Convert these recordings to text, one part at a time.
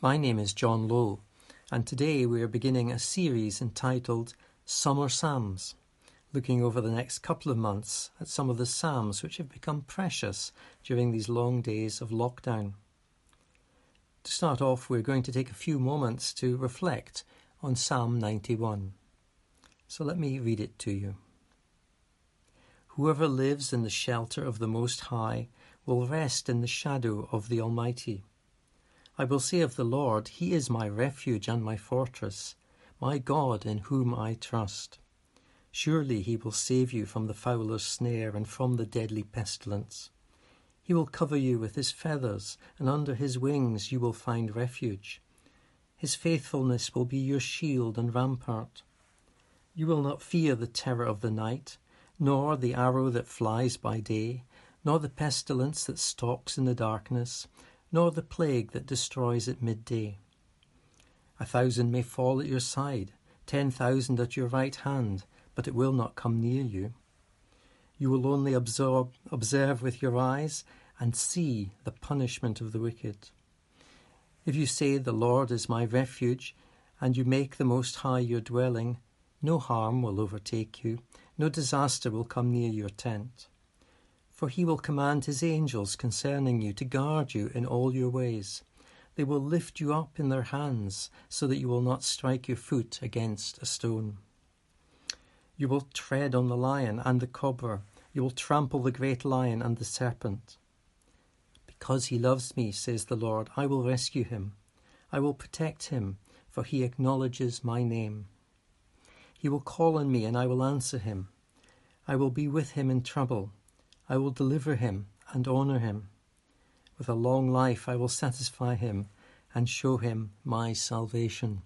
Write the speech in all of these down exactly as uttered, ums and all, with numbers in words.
My name is John Lowe, and today we are beginning a series entitled Summer Psalms, looking over the next couple of months at some of the psalms which have become precious during these long days of lockdown. To start off, we're going to take a few moments to reflect on Psalm ninety-one. So let me read it to you. Whoever lives in the shelter of the Most High will rest in the shadow of the Almighty. I will say of the Lord, He is my refuge and my fortress, my God in whom I trust. Surely He will save you from the fowler's snare and from the deadly pestilence. He will cover you with His feathers, and under His wings you will find refuge. His faithfulness will be your shield and rampart. You will not fear the terror of the night, nor the arrow that flies by day, nor the pestilence that stalks in the darkness, nor the plague that destroys at midday. A thousand may fall at your side, ten thousand at your right hand, but it will not come near you. You will only absorb, observe with your eyes and see the punishment of the wicked. If you say, "The Lord is my refuge," and you make the Most High your dwelling, no harm will overtake you, no disaster will come near your tent. For He will command His angels concerning you to guard you in all your ways. They will lift you up in their hands so that you will not strike your foot against a stone. You will tread on the lion and the cobra. You will trample the great lion and the serpent. Because He loves me, says the Lord, I will rescue Him. I will protect Him, for He acknowledges my name. He will call on me, and I will answer Him. I will be with Him in trouble. I will deliver Him and honour Him. With a long life I will satisfy Him and show Him my salvation.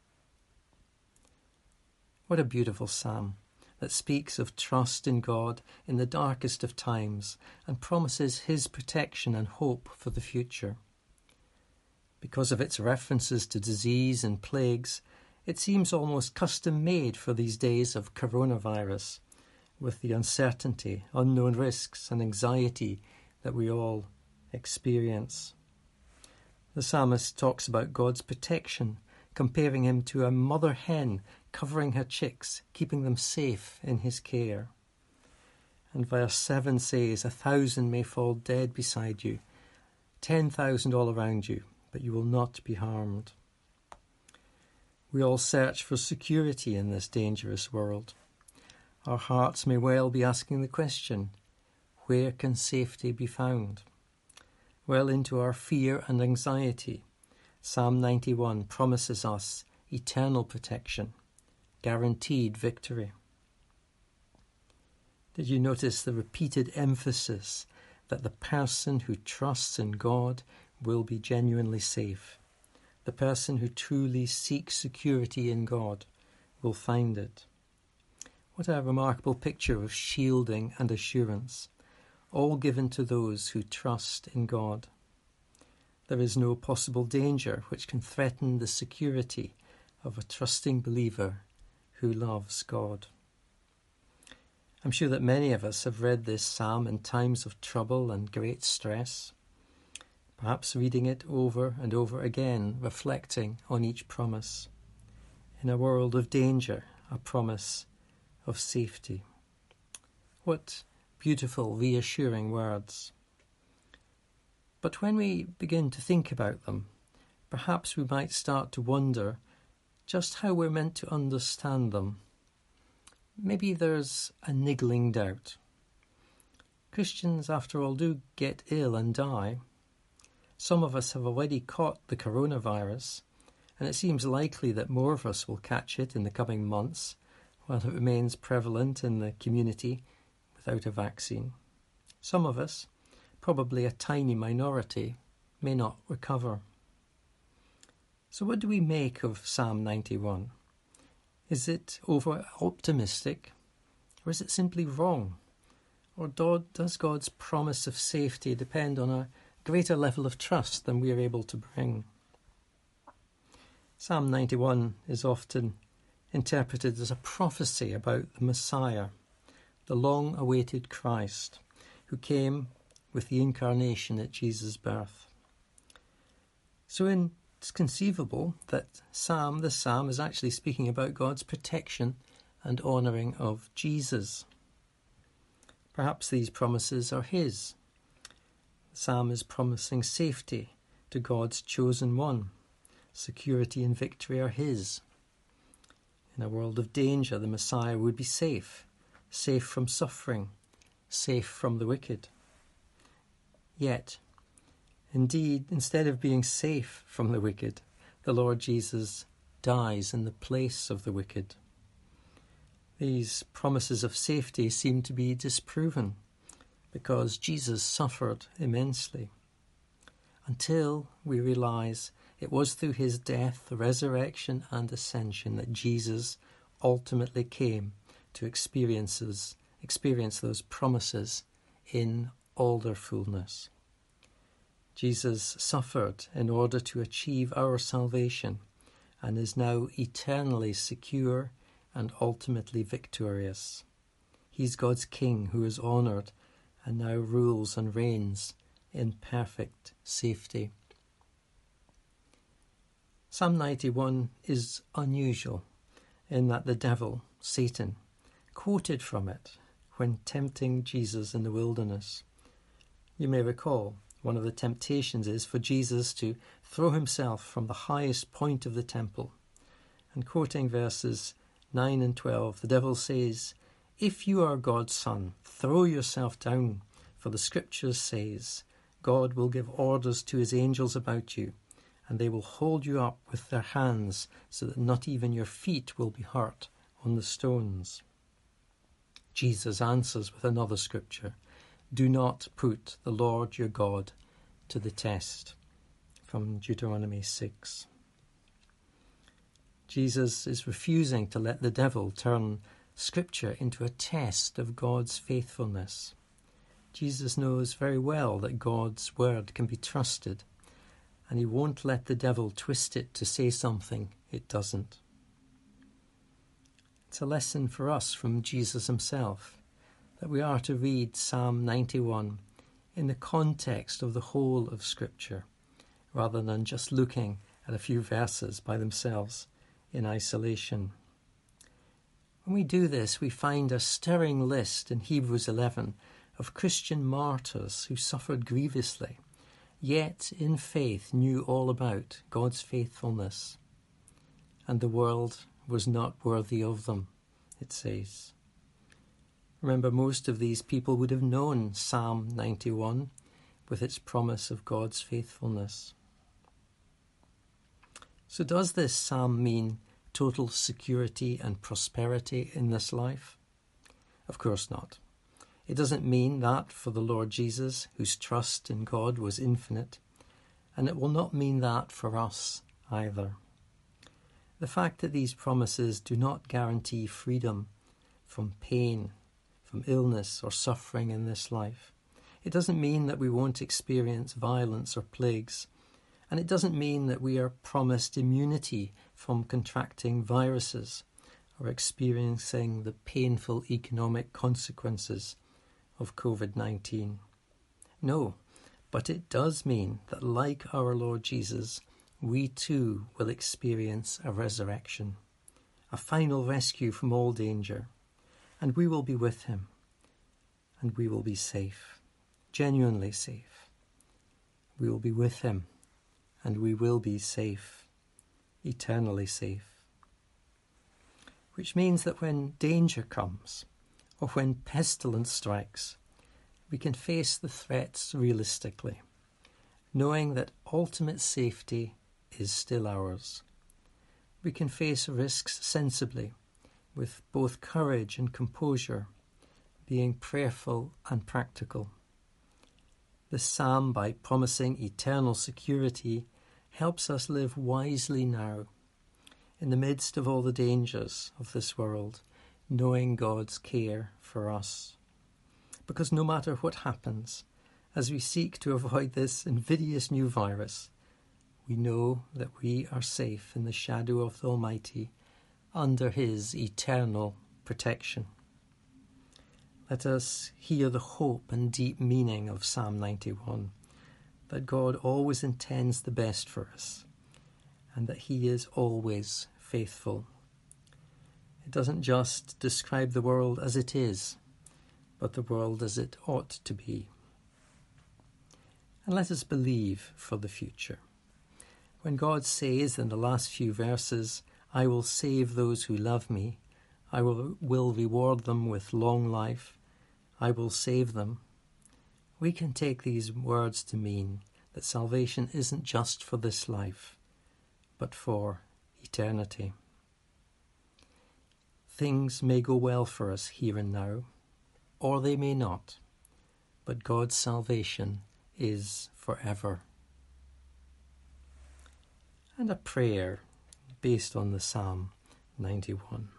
What a beautiful psalm that speaks of trust in God in the darkest of times and promises His protection and hope for the future. Because of its references to disease and plagues, it seems almost custom-made for these days of coronavirus, with the uncertainty, unknown risks and anxiety that we all experience. The psalmist talks about God's protection, comparing Him to a mother hen covering her chicks, keeping them safe in His care. And verse seven says, "A thousand may fall dead beside you, ten thousand all around you, but you will not be harmed." We all search for security in this dangerous world. Our hearts may well be asking the question, where can safety be found? Well into our fear and anxiety, Psalm ninety-one promises us eternal protection, guaranteed victory. Did you notice the repeated emphasis that the person who trusts in God will be genuinely safe? The person who truly seeks security in God will find it. What a remarkable picture of shielding and assurance, all given to those who trust in God. There is no possible danger which can threaten the security of a trusting believer who loves God. I'm sure that many of us have read this psalm in times of trouble and great stress, perhaps reading it over and over again, reflecting on each promise. In a world of danger, a promise of safety. What beautiful, reassuring words. But when we begin to think about them, perhaps we might start to wonder just how we're meant to understand them. Maybe there's a niggling doubt. Christians, after all, do get ill and die. Some of us have already caught the coronavirus, and it seems likely that more of us will catch it in the coming months while it remains prevalent in the community without a vaccine. Some of us, probably a tiny minority, may not recover. So what do we make of Psalm ninety-one? Is it over-optimistic, or is it simply wrong? Or does God's promise of safety depend on a greater level of trust than we are able to bring? Psalm ninety-one is often interpreted as a prophecy about the Messiah, the long-awaited Christ, who came with the incarnation at Jesus' birth. So in It's conceivable that Psalm, this psalm is actually speaking about God's protection and honouring of Jesus. Perhaps these promises are his. The psalm is promising safety to God's chosen one. Security and victory are his. In a world of danger, the Messiah would be safe, safe from suffering, safe from the wicked. Yet, indeed, instead of being safe from the wicked, the Lord Jesus dies in the place of the wicked. These promises of safety seem to be disproven because Jesus suffered immensely, until we realise it was through his death, resurrection and ascension that Jesus ultimately came to experiences, experience those promises in all their fullness. Jesus suffered in order to achieve our salvation and is now eternally secure and ultimately victorious. He's God's King who is honoured and now rules and reigns in perfect safety. Psalm ninety-one is unusual in that the devil, Satan, quoted from it when tempting Jesus in the wilderness. You may recall one of the temptations is for Jesus to throw himself from the highest point of the temple. And quoting verses nine and twelve, the devil says, "If you are God's son, throw yourself down, for the scriptures says, God will give orders to his angels about you, and they will hold you up with their hands so that not even your feet will be hurt on the stones." Jesus answers with another scripture, "Do not put the Lord your God to the test," from Deuteronomy six. Jesus is refusing to let the devil turn scripture into a test of God's faithfulness. Jesus knows very well that God's word can be trusted, and he won't let the devil twist it to say something it doesn't. It's a lesson for us from Jesus himself, that we are to read Psalm ninety-one in the context of the whole of Scripture, rather than just looking at a few verses by themselves in isolation. When we do this, we find a stirring list in Hebrews eleven of Christian martyrs who suffered grievously, yet in faith knew all about God's faithfulness. And the world was not worthy of them, it says. Remember, most of these people would have known Psalm ninety-one with its promise of God's faithfulness. So does this psalm mean total security and prosperity in this life? Of course not. It doesn't mean that for the Lord Jesus, whose trust in God was infinite, and it will not mean that for us either. The fact that these promises do not guarantee freedom from pain, from illness or suffering in this life. It doesn't mean that we won't experience violence or plagues, and it doesn't mean that we are promised immunity from contracting viruses or experiencing the painful economic consequences of covid nineteen. No, but it does mean that like our Lord Jesus, we too will experience a resurrection, a final rescue from all danger, and we will be with him, and we will be safe, genuinely safe. We will be with him, and we will be safe, eternally safe. Which means that when danger comes, or when pestilence strikes, we can face the threats realistically, knowing that ultimate safety is still ours. We can face risks sensibly, with both courage and composure, being prayerful and practical. The psalm, by promising eternal security, helps us live wisely now, in the midst of all the dangers of this world, knowing God's care for us. Because no matter what happens, as we seek to avoid this invidious new virus, we know that we are safe in the shadow of the Almighty, under his eternal protection. Let us hear the hope and deep meaning of Psalm ninety-one, that God always intends the best for us, and that he is always faithful. It doesn't just describe the world as it is, but the world as it ought to be. And let us believe for the future. When God says in the last few verses, "I will save those who love me, I will, will reward them with long life, I will save them," we can take these words to mean that salvation isn't just for this life, but for eternity. Things may go well for us here and now, or they may not, but God's salvation is forever. And a prayer based on the Psalm ninety-one.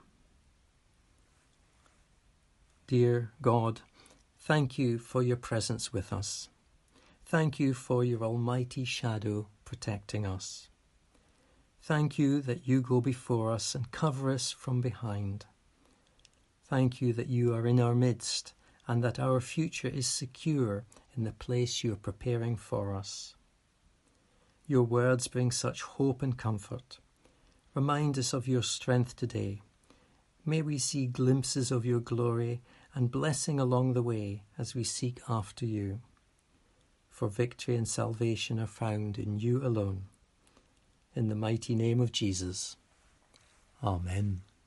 Dear God, thank you for your presence with us. Thank you for your almighty shadow protecting us. Thank you that you go before us and cover us from behind. Thank you that you are in our midst and that our future is secure in the place you are preparing for us. Your words bring such hope and comfort. Remind us of your strength today. May we see glimpses of your glory and blessing along the way as we seek after you. For victory and salvation are found in you alone. In the mighty name of Jesus. Amen.